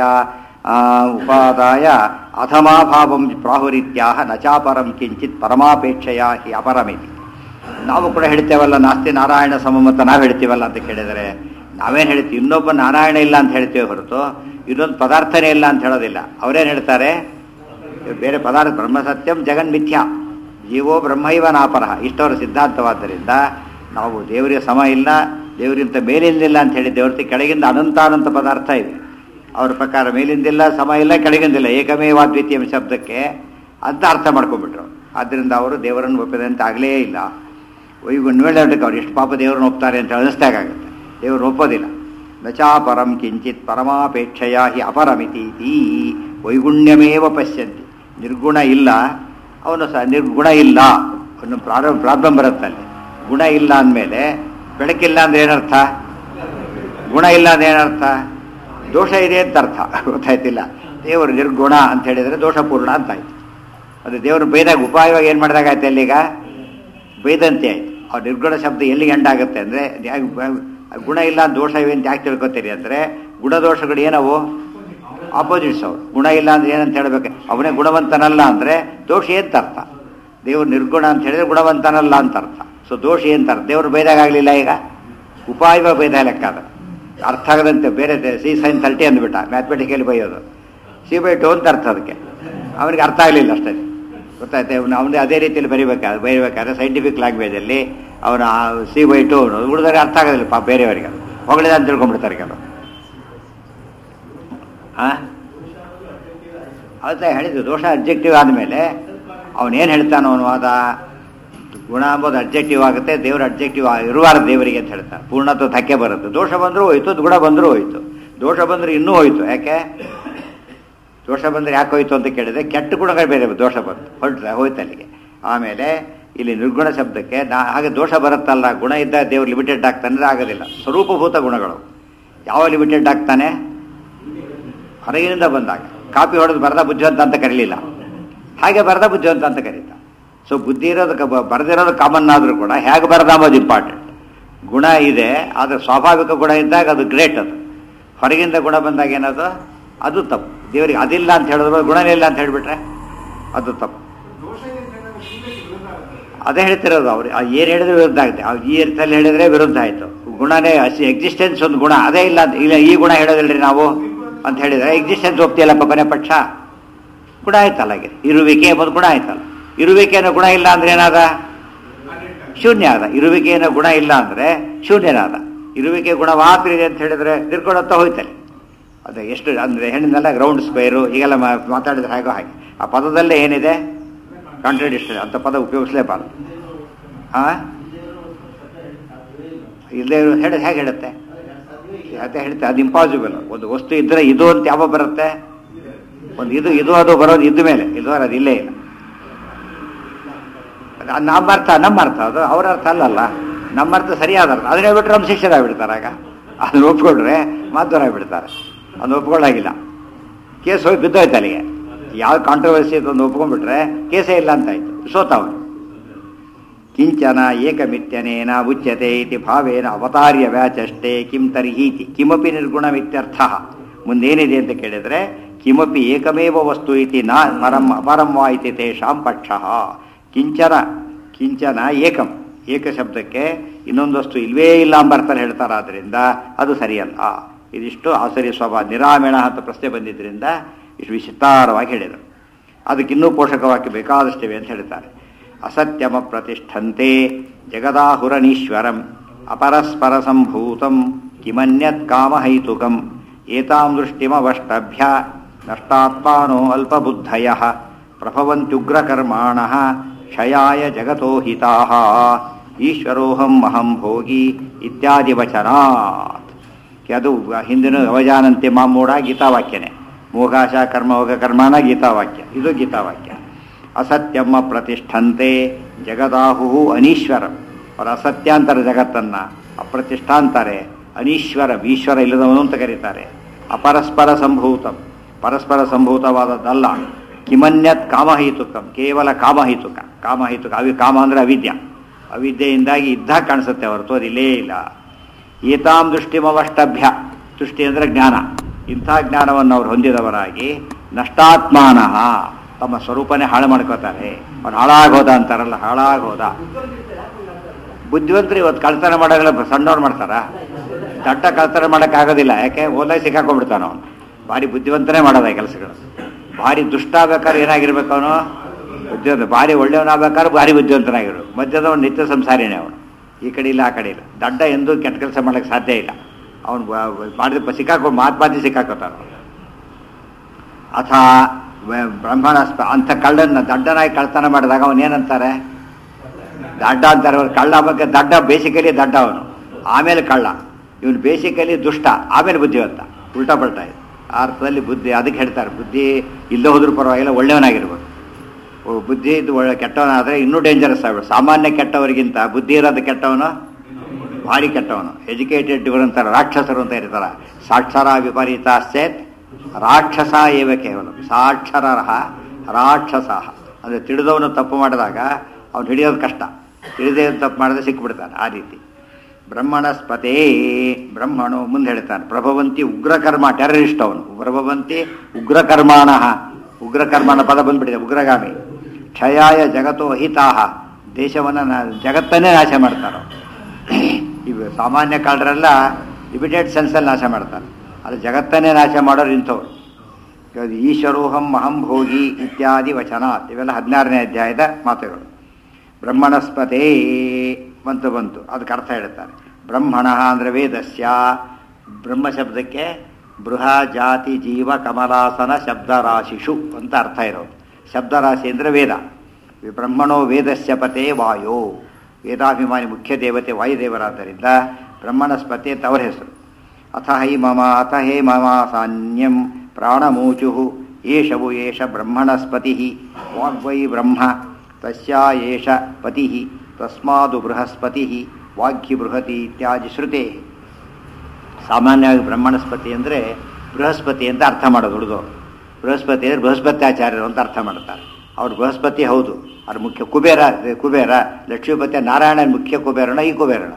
ಉಪಾದಾಯ ಅಧಮಾಭಾವಂ ಪ್ರಾಹುರಿತ್ಯಾಹ ನಚಾಪರಂ ಕಿಂಚಿತ್ ಪರಮಾಪೇಕ್ಷೆಯ ಹಿ ಅಪರಮಿತಿ. ನಾವು ಕೂಡ ಹೇಳ್ತೇವಲ್ಲ ನಾಸ್ತಿ ನಾರಾಯಣ ಸಮಮತ ನಾವು ಹೇಳ್ತೀವಲ್ಲ ಅಂತ ಕೇಳಿದರೆ ನಾವೇನು ಹೇಳ್ತೀವಿ? ಇನ್ನೊಬ್ಬ ನಾರಾಯಣ ಇಲ್ಲ ಅಂತ ಹೇಳ್ತೇವೆ ಹೊರತು ಇನ್ನೊಂದು ಪದಾರ್ಥನೇ ಇಲ್ಲ ಅಂತ ಹೇಳೋದಿಲ್ಲ. ಅವರೇನು ಹೇಳ್ತಾರೆ? ಬೇರೆ ಪದಾರ್ಥ ಬ್ರಹ್ಮಸತ್ಯಂ ಜಗನ್ಮಿಥ್ಯಾ ಜೀವೋ ಬ್ರಹ್ಮೈವ ನಾಪರಃ ಇಷ್ಟವರ ಸಿದ್ಧಾಂತವಾದ್ದರಿಂದ ನಾವು ದೇವರಿಗೆ ಸಮ ಇಲ್ಲ, ದೇವರಿಂತ ಮೇಲಿಂದಿಲ್ಲ ಅಂತ ಹೇಳಿ ದೇವರಿಗೆ ಕೆಳಗಿಂದ ಅನಂತ ಅನಂತ ಪದಾರ್ಥ ಇದೆ. ಅವ್ರ ಪ್ರಕಾರ ಮೇಲಿಂದಿಲ್ಲ, ಸಮ ಇಲ್ಲ, ಕೆಳಗಿಂದಿಲ್ಲ, ಏಕಮೇವಾದ್ವಿತೀಯ ಶಬ್ದಕ್ಕೆ ಅಂತ ಅರ್ಥ ಮಾಡ್ಕೊಂಡ್ಬಿಟ್ರು. ಆದ್ದರಿಂದ ಅವರು ದೇವರನ್ನು ಒಪ್ಪಿದಂತೆ ಆಗಲೇ ಇಲ್ಲ. ಈಗ ನೋಡಕ್ಕೆ ಅವ್ರು ಎಷ್ಟು ಪಾಪ ದೇವರನ್ನು ಒಪ್ತಾರೆ ಅಂತ ಅನಿಸ್ದಾಗುತ್ತೆ. ದೇವರು ಒಪ್ಪೋದಿಲ್ಲ. ನಚಾಪರಂ ಕಿಂಚಿತ್ ಪರಮಾಪೇಕ್ಷೆಯ ಹಿ ಅಪರಮಿತಿ ವೈಗುಣ್ಯಮೇವ ಪಶ್ಯಂತಿ. ನಿರ್ಗುಣ ಇಲ್ಲ, ಅವನು ಸಹ ನಿರ್ಗುಣ ಇಲ್ಲ ಅವನು ಪ್ರಾರಂಭ ಪ್ರಾಬ್ಲಮ್ ಬರುತ್ತಲ್ಲಿ. ಗುಣ ಇಲ್ಲ ಅಂದಮೇಲೆ ಬೆಳಕಿಲ್ಲ ಅಂದ್ರೆ ಏನರ್ಥ? ಗುಣ ಇಲ್ಲ ಅಂದ್ರೆ ಏನರ್ಥ? ದೋಷ ಇದೆ ಅಂತ ಅರ್ಥ. ಗೊತ್ತಾಯ್ತಿಲ್ಲ? ದೇವರು ನಿರ್ಗುಣ ಅಂತ ಹೇಳಿದರೆ ದೋಷಪೂರ್ಣ ಅಂತ ಆಯ್ತು. ಅದು ದೇವರು ಬೈದಾಗ ಉಪಾಯವಾಗಿ ಏನು ಮಾಡಿದಾಗ ಆಯ್ತು? ಅಲ್ಲಿಗ ಬೈದಂತೆ ಆಯ್ತು. ಆ ನಿರ್ಗುಣ ಶಬ್ದ ಎಲ್ಲಿಗೆ ಎಂಡಾಗುತ್ತೆ ಅಂದರೆ ಗುಣ ಇಲ್ಲ ದೋಷ ಇವೆ ಅಂತ ಯಾಕೆ ತಿಳ್ಕೊತೀರಿ ಅಂದರೆ ಗುಣದೋಷಗಳು ಏನವು? ಆಪೋಸಿಟ್ಸ್ ಅವರು. ಗುಣ ಇಲ್ಲ ಅಂದ್ರೆ ಏನಂತ ಹೇಳ್ಬೇಕು? ಅವನೇ ಗುಣವಂತನಲ್ಲ ಅಂದರೆ ದೋಷ ಅಂತ ಅರ್ಥ. ದೇವರು ನಿರ್ಗುಣ ಅಂತ ಹೇಳಿದ್ರೆ ಗುಣವಂತನಲ್ಲ ಅಂತ ಅರ್ಥ. ಸೊ ದೋಷ ಅಂತ ಅರ್ಥ. ದೇವರು ಬೈದಾಗ ಆಗಲಿಲ್ಲ, ಈಗ ಉಪಾಯವಾಗಿ ಬೈದ ಲೆಕ್ಕ ಅದು ಅರ್ಥ ಆಗದಂತೆ. ಬೇರೆ ಸಿ ಸೈನ್ ತರ್ಟಿ ಅಂದ್ಬಿಟ್ಟ, ಮ್ಯಾಥಮೆಟಿಕಲಿ ಬೈಯೋದು ಸಿ ಬೈ ಟು ಅಂತ ಅರ್ಥ. ಅದಕ್ಕೆ ಅವನಿಗೆ ಅರ್ಥ ಆಗಲಿಲ್ಲ ಅಷ್ಟೇ. ಗೊತ್ತಾಯ್ತು? ಅವನು ಅವನೇ ಅದೇ ರೀತಿಯಲ್ಲಿ ಬರಿಬೇಕಾದ್ರೆ ಬರೀಬೇಕಾದ್ರೆ ಸೈಂಟಿಫಿಕ್ ಲ್ಯಾಂಗ್ವೇಜಲ್ಲಿ ಅವನ ಸಿ ಬೈ ಟು ಉಳಿದ್ರೆ ಅರ್ಥ ಆಗೋದಿಲ್ಲ ಪಾಪ ಬೇರೆಯವರಿಗೆ. ಅದು ಹೊಗಳಿದ ಅಂತ ತಿಳ್ಕೊಂಡ್ಬಿಡ್ತಾರೆ ಕೆಲವು. ಹಾಂ ಅವತ್ತ ಹೇಳಿದ್ದು ದೋಷ ಅಬ್ಜೆಕ್ಟಿವ್ ಆದಮೇಲೆ ಅವನೇನು ಹೇಳ್ತಾನೋ ಅವನು ವಾದ ಗುಣ ಅಂಬೋದು ಅಬ್ಜೆಕ್ಟಿವ್ ಆಗುತ್ತೆ, ದೇವರು ಅಬ್ಜೆಕ್ಟಿವ್ ಇರುವಾರ ದೇವರಿಗೆ ಅಂತ ಹೇಳ್ತಾನೆ. ಪೂರ್ಣತ್ವ ಧಕ್ಕೆ ಬರುತ್ತೆ. ದೋಷ ಬಂದರೂ ಹೋಯ್ತು, ಗುಣ ಬಂದರೂ ಹೋಯ್ತು. ದೋಷ ಬಂದರೂ ಇನ್ನೂ ಹೋಯ್ತು. ಯಾಕೆ? ದೋಷ ಬಂದರೆ ಯಾಕೆ ಹೋಯ್ತು ಅಂತ ಕೇಳಿದರೆ ಕೆಟ್ಟ ಗುಣಗಳು ಬೇರೆ ದೋಷ ಬಂತು ಹೊರಟ್ರೆ ಹೋಯ್ತು ಅಲ್ಲಿಗೆ. ಆಮೇಲೆ ಇಲ್ಲಿ ನಿರ್ಗುಣ ಶಬ್ದಕ್ಕೆ ನಾ ಹಾಗೆ ದೋಷ ಬರುತ್ತಲ್ಲ, ಗುಣ ಇದ್ದಾಗ ದೇವರು ಲಿಮಿಟೆಡ್ ಆಗ್ತಾನೆ ಅಂದರೆ ಆಗೋದಿಲ್ಲ. ಸ್ವರೂಪಭೂತ ಗುಣಗಳು ಯಾವ ಲಿಮಿಟೆಡ್ ಆಗ್ತಾನೆ? ಹೊರಗಿನಿಂದ ಬಂದಾಗ. ಕಾಪಿ ಹೊಡೆದು ಬರದ ಬುದ್ಧಿವಂತ ಅಂತ ಕರೀಲಿಲ್ಲ, ಹಾಗೆ ಬರದ ಬುದ್ಧಿವಂತ ಅಂತ ಕರೀತ. ಸೊ ಬುದ್ಧಿ ಇರೋದಕ್ಕೆ ಬರೆದಿರೋದು ಕಾಮನ್ ಆದರೂ ಕೂಡ ಹೇಗೆ ಬರದ ಅಂಬೋದು ಇಂಪಾರ್ಟೆಂಟ್. ಗುಣ ಇದೆ, ಆದರೆ ಸ್ವಾಭಾವಿಕ ಗುಣ ಇದ್ದಾಗ ಅದು ಗ್ರೇಟ್. ಅದು ಹೊರಗಿಂದ ಗುಣ ಬಂದಾಗ ಏನದು ಅದು ತಪ್ಪು. ದೇವರಿಗೆ ಅದಿಲ್ಲ ಅಂತ ಹೇಳಿದ್ರು ಗುಣನೇ ಇಲ್ಲ ಅಂತ ಹೇಳಿಬಿಟ್ರೆ ಅದು ತಪ್ಪು. ಅದೇ ಹೇಳ್ತಿರೋದು ಅವ್ರು ಏನು ಹೇಳಿದ್ರೆ ವಿರುದ್ಧ ಆಗುತ್ತೆ. ಈ ಅರ್ಥದಲ್ಲಿ ಹೇಳಿದ್ರೆ ವಿರುದ್ಧ ಆಯಿತು. ಗುಣನೇ ಎಕ್ಸಿಸ್ಟೆನ್ಸ್ ಒಂದು ಗುಣ, ಅದೇ ಇಲ್ಲ ಅಂತ ಇಲ್ಲ ಈ ಗುಣ ಹೇಳೋದಿಲ್ರಿ ನಾವು ಅಂತ ಹೇಳಿದರೆ ಎಕ್ಸಿಸ್ಟೆನ್ಸ್ ಒಪ್ತಿಯಲ್ಲಪ್ಪ ಕೊನೆ ಪಕ್ಷ. ಗುಣ ಆಯ್ತಲ್ಲ, ಹಾಗೆ ಇರುವಿಕೆ ಎಂಬುದು ಗುಣ ಆಯ್ತಲ್ಲ. ಇರುವಿಕೆಯನ್ನು ಗುಣ ಇಲ್ಲ ಅಂದ್ರೆ ಏನಾದ? ಶೂನ್ಯ ಆದ. ಇರುವಿಕೆಯನ್ನು ಗುಣ ಇಲ್ಲ ಅಂದರೆ ಶೂನ್ಯನಾದ. ಇರುವಿಕೆ ಗುಣ ಮಾತ್ರ ಇದೆ ಅಂತ ಹೇಳಿದ್ರೆ ತಿರ್ಕೊಡತ್ತ ಹೋಯ್ತಲ್ಲ. ಅದು ಎಷ್ಟು ಅಂದರೆ ಹೆಣ್ಣಿನೆಲ್ಲ ಗ್ರೌಂಡ್ ಸ್ಕ್ವೇರು ಹೀಗೆಲ್ಲ ಮಾತಾಡಿದ್ರೆ ಹಾಗೋ ಹಾಗೆ ಆ ಪದದಲ್ಲೇ ಏನಿದೆ ಕಾಂಟ್ರಡಿಕ್ಷನ್ ಅಂತ ಪದ ಉಪಯೋಗಿಸಲೇಬಾರದು. ಹಾಂ ಇಲ್ಲದೆ ಹೇಳಿ ಹೇಗೆ ಹೇಳುತ್ತೆ ಅದೇ ಹೇಳ್ತೆ, ಅದು ಇಂಪಾಸಿಬಲ್. ಒಂದು ವಸ್ತು ಇದ್ದರೆ ಇದು ಅಂತ ಯಾವ ಬರುತ್ತೆ? ಒಂದು ಇದು ಇದು ಅದು ಬರೋದು ಇದ್ದ ಮೇಲೆ ಇದು ಅದು ಇಲ್ಲೇ ಇಲ್ಲ. ನಮ್ಮ ಅರ್ಥ ನಮ್ಮ ಅರ್ಥ ಅದು ಅವ್ರ ಅರ್ಥ ಅಲ್ಲಲ್ಲ. ನಮ್ಮ ಅರ್ಥ ಸರಿಯಾದ ಅರ್ಥ ಅದನ್ನೇ ಬಿಟ್ಟರೆ ನಮ್ಮ ಶಿಕ್ಷರಾಗ್ಬಿಡ್ತಾರೆ. ಆಗ ಅದನ್ನ ಒಪ್ಕೊಂಡ್ರೆ ಮಾತುವರಾಗ್ಬಿಡ್ತಾರೆ. ಅದನ್ನ ಒಪ್ಕೊಳ್ಳಾಗಿಲ್ಲ, ಕೇಸ್ ಹೋಗಿ ಬಿದ್ದೋಯ್ತು ಅಲ್ಲಿಗೆ. ಯಾವ ಕಾಂಟ್ರವರ್ಸಿ ಅದನ್ನು ಒಪ್ಕೊಂಡ್ಬಿಟ್ರೆ ಕೇಸೇ ಇಲ್ಲ ಅಂತಾಯ್ತು, ಸೋತವನು. ಕಿಂಚನ ಏಕಮಿತ್ಯನೇನ ಉಚ್ಯತೆ ಇತಿ ಭಾವೇನ ಅವತಾರ್ಯ ವ್ಯಾಚಷ್ಟೇ ಕಿಂ ತರ್ಹೀತಿ ಕಿಮಪಿ ನಿರ್ಗುಣಮಿತ್ಯರ್ಥ. ಮುಂದೇನಿದೆ ಅಂತ ಕೇಳಿದರೆ ಕಿಮಪಿ ಏಕಮೇವ ವಸ್ತು ಇತಿ ನ ಪರಂ ಅಪರಂ ವಾ ಇತಿ ತೇಷಾಂ ಪಕ್ಷಃ. ಕಿಂಚನ ಕಿಂಚನ ಏಕಂ, ಏಕ ಶಬ್ದಕ್ಕೆ ಇನ್ನೊಂದು ವಸ್ತು ಇಲ್ವೇ ಇಲ್ಲ ಅಂಬರ್ತಾರೆ ಹೇಳ್ತಾರಾದ್ರಿಂದ ಅದು ಸರಿಯಲ್ಲ. ಇದಿಷ್ಟು ಆಸರಿ ಸ್ವಭಾವ ನಿರಾಮೇಣ ಅಂತ ಪ್ರಶ್ನೆ ಬಂದಿದ್ದರಿಂದ ಇಷ್ಟು ವಿಸ್ತಾರವಾಗಿ ಹೇಳಿದರು. ಅದಕ್ಕಿನ್ನೂ ಪೋಷಕವಾಕ್ಯ ಬೇಕಾದಷ್ಟಿವೆ ಅಂತ ಹೇಳ್ತಾರೆ. ಅಸತ್ಯಮ ಪ್ರತಿಷ್ಠಂತೆ ಜಗದಾಹುರನೀಶ್ವರಂ ಅಪರಸ್ಪರ ಸಂಭೂತಂ ಕಿಮನ್ಯತ್ ಕಾಮಹೈತುಕಂ ಏತಾಂ ದೃಷ್ಟಿಮವಷ್ಟಭ್ಯ ನಷ್ಟಾತ್ಮಾನೋ ಅಲ್ಪಬುದ್ಧಯಃ ಪ್ರಭವಂತ್ಯುಗ್ರಕರ್ಮಾಣಃ ಕ್ಷಯಾಯ ಜಗತೋ ಹಿತಾಃ ಈಶ್ವರೋಹಂ ಅಹಂ ಭೋಗಿ ಇತ್ಯಾದಿ ವಚನಾತ್. ಅದು ಹಿಂದಿನ ಅವಜಾನಂತೆ ಮಾಮೂಢ ಗೀತಾವಾಕ್ಯನೇ. ಮೋಘಾಶ ಕರ್ಮ ಹೋಗ ಕರ್ಮಾಣ ಗೀತಾವಾಕ್ಯ, ಇದು ಗೀತಾವಾಕ್ಯ. ಅಸತ್ಯಮ್ಮ ಪ್ರತಿಷ್ಠಂತೆ ಜಗದಾಹು ಅನೀಶ್ವರಂ. ಅವರ ಅಸತ್ಯಾಂತರ ಜಗತ್ತನ್ನು ಅಪ್ರತಿಷ್ಠಾಂತಾರೆ ಅನೀಶ್ವರಂ, ಈಶ್ವರ ಇಲ್ಲದವನು ಅಂತ ಕರೀತಾರೆ. ಅಪರಸ್ಪರ ಸಂಭೂತಂ, ಪರಸ್ಪರ ಸಂಭೂತವಾದದ್ದಲ್ಲ. ಕಿಮನ್ಯತ್ ಕಾಮಹೈತುಕಂ, ಕೇವಲ ಕಾಮಹೈತುಕ. ಕಾಮಹೈತುಕ ಅವಿ ಕಾಮ ಅಂದರೆ ಅವಿದ್ಯ, ಅವಿದ್ಯೆಯಿಂದಾಗಿ ಇದ್ದ ಕಾಣಿಸುತ್ತೆ ಹೊರತು ಅದಿಲ್ಲೇ ಇಲ್ಲ. ಏತಾಂ ದೃಷ್ಟಿಮವಷ್ಟಭ್ಯ, ದೃಷ್ಟಿ ಅಂದರೆ ಜ್ಞಾನ. ಇಂಥ ಜ್ಞಾನವನ್ನು ಅವರು ಹೊಂದಿದವರಾಗಿ ನಷ್ಟಾತ್ಮಾನಃ, ತಮ್ಮ ಸ್ವರೂಪನೇ ಹಾಳು ಮಾಡ್ಕೋತಾರೆ. ಅವ್ರು ಹಾಳಾಗೋದ ಅಂತಾರಲ್ಲ, ಹಾಳಾಗೋದ. ಬುದ್ಧಿವಂತರು ಇವತ್ತು ಕಳ್ತನ ಮಾಡೋಲ್ಲ, ಸಣ್ಣವ್ರು ಮಾಡ್ತಾರ. ದಡ್ಡ ಕಳ್ತನ ಮಾಡೋಕ್ಕಾಗೋದಿಲ್ಲ, ಯಾಕೆ ಓದಾಗಿ ಸಿಕ್ಕಾಕೊಂಡ್ಬಿಡ್ತಾನ ಅವನು. ಭಾರಿ ಬುದ್ಧಿವಂತನೇ ಮಾಡೋದ ಕೆಲಸಗಳು. ಭಾರಿ ದುಷ್ಟ ಆಗ್ಬೇಕಾದ್ರೆ ಏನಾಗಿರ್ಬೇಕು ಅವನು? ಬುದ್ಧಿವಂತ. ಭಾರಿ ಒಳ್ಳೆಯವನಾಗಬೇಕಾದ್ರೆ ಭಾರಿ ಬುದ್ಧಿವಂತನಾಗಿರು. ಮಧ್ಯದವನು ನಿತ್ಯ ಸಂಸಾರಿನೇ ಅವನು, ಈ ಕಡೆ ಇಲ್ಲ ಆ ಕಡೆ ಇಲ್ಲ. ದಡ್ಡ ಎಂದೂ ಕೆಟ್ಟ ಕೆಲಸ ಮಾಡೋಕ್ಕೆ ಸಾಧ್ಯ ಇಲ್ಲ. ಅವನು ಮಾಡಿದ ಸಿಕ್ಕಾಕೊಂಡು ಮಾತ್ಮಾತಿ ಸಿಕ್ಕಾಕೋತಾನ. ಅಥ ಬ್ರಹ್ಮಣ ಅಂಥ ಕಳ್ಳನ್ನ ದಡ್ಡನಾಗಿ ಕಳ್ತನ ಮಾಡಿದಾಗ ಅವನೇನಂತಾರೆ? ದಡ್ಡ ಅಂತಾರೆ. ಅವ್ರು ಕಳ್ಳ ಬಗ್ಗೆ ದಡ್ಡ ಬೇಸಿಕಲಿ ದಡ್ಡ ಅವನು, ಆಮೇಲೆ ಕಳ್ಳ. ಇವನು ಬೇಸಿಕಲಿ ದುಷ್ಟ, ಆಮೇಲೆ ಬುದ್ಧಿವಂತ. ಉಲ್ಟಾ ಪಲ್ಟಾ ಇದೆ ಆ ಅರ್ಥದಲ್ಲಿ ಬುದ್ಧಿ. ಅದಕ್ಕೆ ಹೇಳ್ತಾರೆ ಬುದ್ಧಿ ಇಲ್ಲೇ ಹೋದ್ರೂ ಪರವಾಗಿಲ್ಲ, ಒಳ್ಳೆಯವನಾಗಿರ್ಬೋದು. ಬುದ್ಧಿ ಇದು ಒಳ್ಳೆ ಕೆಟ್ಟವನಾದರೆ ಇನ್ನೂ ಡೇಂಜರಸ್ ಆಗ್ಬಿಡು. ಸಾಮಾನ್ಯ ಕೆಟ್ಟವರಿಗಿಂತ ಬುದ್ಧಿ ಇರೋದು ಕೆಟ್ಟವನು ಭಾರಿ ಕೆಟ್ಟವನು. ಎಜುಕೇಟೆಡ್ ಇವರು ಅಂತಾರೆ, ರಾಕ್ಷಸರು ಅಂತ ಇರ್ತಾರೆ. ಸಾಕ್ಷರ ವಿಪರೀತ ಚೇತ್ ರಾಕ್ಷಸ ಏವ ಕೇವಲ ಸಾಕ್ಷರ ರಾಕ್ಷಸ. ಅಂದರೆ ತಿಳಿದವನು ತಪ್ಪು ಮಾಡಿದಾಗ ಅವ್ನು ಹಿಡಿಯೋದು ಕಷ್ಟ, ತಿಳಿದೇ ತಪ್ಪು ಮಾಡಿದ್ರೆ ಸಿಕ್ಕಿಬಿಡ್ತಾನೆ. ಆ ರೀತಿ ಬ್ರಹ್ಮಣಸ್ಪತೇ, ಬ್ರಹ್ಮಣು ಮುಂದೆ ಹೇಳ್ತಾನೆ. ಪ್ರಭವಂತಿ ಉಗ್ರಕರ್ಮ, ಟೆರರಿಸ್ಟ್ ಅವನು. ಪ್ರಭವಂತಿ ಉಗ್ರಕರ್ಮಾಣ, ಉಗ್ರಕರ್ಮನ ಪದ ಬಂದ್ಬಿಟ್ಟಿದೆ, ಉಗ್ರಗಾಮಿ. ಕ್ಷಯಾಯ ಜಗತ್ತೋ ಹಿತಾಹ, ದೇಶವನ್ನು ಜಗತ್ತನ್ನೇ ನಾಶ ಮಾಡ್ತಾರೋ. ಇವು ಸಾಮಾನ್ಯ ಕಾಲರೆಲ್ಲ ಲಿಮಿಟೆಡ್ ಸೆನ್ಸಲ್ಲಿ ನಾಶ ಮಾಡ್ತಾರೆ, ಅದು ಜಗತ್ತನ್ನೇ ನಾಶ ಮಾಡೋರು ಇಂಥವ್ರು. ಈಶ್ವರೋಹಂ ಅಹಂ ಭೋಗಿ ಇತ್ಯಾದಿ ವಚನ, ಇವೆಲ್ಲ ಹದಿನಾರನೇ ಅಧ್ಯಾಯದ ಮಾತುಗಳು. ಬ್ರಹ್ಮಣಸ್ಪತೇ ಬಂತು ಬಂತು ಅದಕ್ಕೆ ಅರ್ಥ ಹೇಳ್ತಾರೆ. ಬ್ರಹ್ಮಣ ಅಂದರೆ ವೇದಸ್ಯ. ಬ್ರಹ್ಮ ಶಬ್ದಕ್ಕೆ ಬೃಹ ಜಾತಿ ಜೀವ ಕಮಲಾಸನ ಶಬ್ದರಾಶಿಷು ಅಂತ ಅರ್ಥ ಇರೋದು. ಶಬ್ದರಾಶಿ ಅಂದರೆ ವೇದ. ಬ್ರಹ್ಮಣೋ ವೇದಸ್ಯ ಪತೆ ವಾಯೋ, ವೇದಾಭಿಮಾನಿ ಮುಖ್ಯ ದೇವತೆ ವಾಯುದೇವರಾದ್ದರಿಂದ ಬ್ರಹ್ಮಣಸ್ಪತಿ ಅಂತ ಅವರ ಹೆಸರು. ಅಥ ಹೈ ಮಮ ಅಥ ಹೇ ಮಮ ಸಾನ್ಯಂ ಪ್ರಾಣಮೂಚು ಏಷವು ಏಷ ಬ್ರಹ್ಮಣಸ್ಪತಿ ವಾಗ್ವೈ ಬ್ರಹ್ಮ ತಸ್ಯಾ ಏಷ ಪತಿ ತಸ್ಮಾದು ಬೃಹಸ್ಪತಿ ವಾಗ್ಹಿ ಬೃಹತಿ ಇತ್ಯಾದಿ ಶ್ರುತೆ. ಸಾಮಾನ್ಯವಾಗಿ ಬ್ರಹ್ಮಣಸ್ಪತಿ ಅಂದರೆ ಬೃಹಸ್ಪತಿ ಅಂತ ಅರ್ಥ ಮಾಡೋದು ಹುಡುಗರು. ಬೃಹಸ್ಪತಿ ಅಂದರೆ ಬೃಹಸ್ಪತ್ಯಾಚಾರ್ಯರು ಅಂತ ಅರ್ಥ ಮಾಡ್ತಾರೆ. ಅವ್ರು ಬೃಹಸ್ಪತಿ ಹೌದು, ಅವ್ರ ಮುಖ್ಯ ಕುಬೇರ ಕುಬೇರ ಲಕ್ಷ್ಮೀಪತಿ ನಾರಾಯಣನ ಮುಖ್ಯ ಕುಬೇರಣ ಈ ಕುಬೇರಣ.